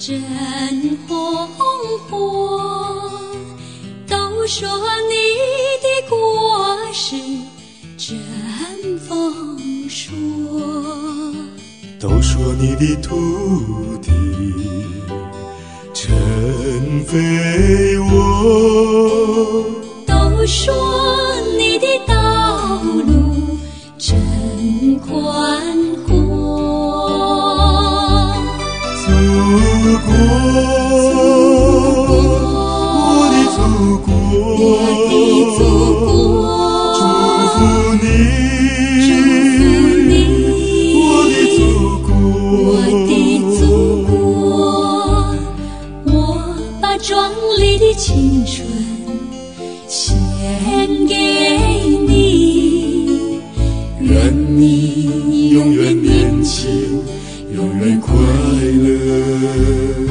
真红火，都说你的果实真丰硕， 都说你的土地真肥沃， 都说你的道路真宽阔， 祖国，我的祖国， 我的祖国， 祝福你，我的祖国， 我的祖国，我把壮丽的青春献给你， 愿你永远年轻，永远快乐。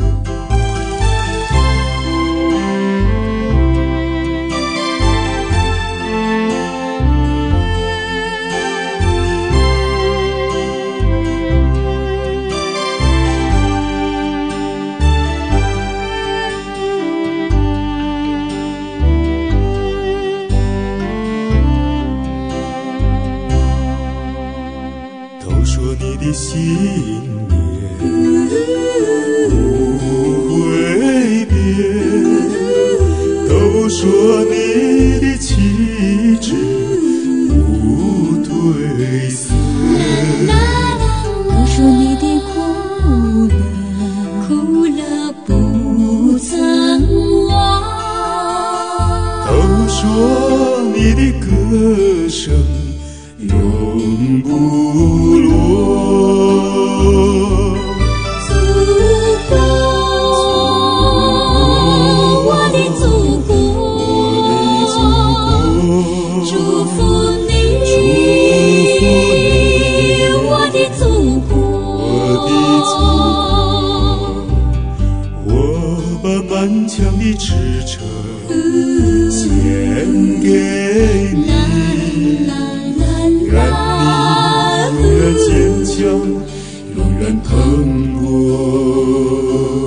都说你的信念不会变，都说你的旗帜不褪色， 都说你的苦乐不曾忘， 都说你的歌声永不落。 祖国，我的祖国，祝福你，我的祖国， 我把满腔的赤诚献给你，愿你永远坚强，永远蓬勃。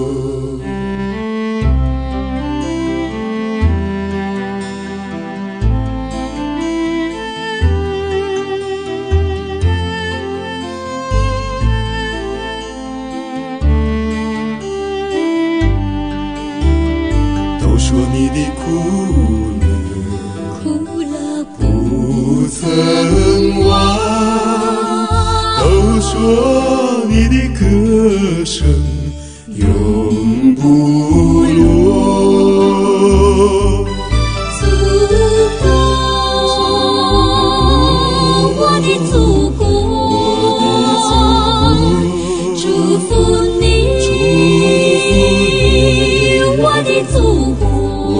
都说你的苦乐不曾忘，都说你的歌声永不落。 祖国，我的祖国，祝福你，我的祖国，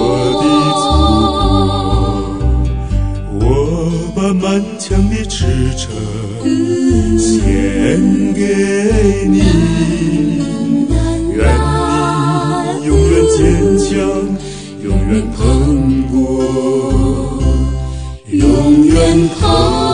我把满腔的赤诚献给你，愿你永远坚强，永远蓬勃，永远蓬勃。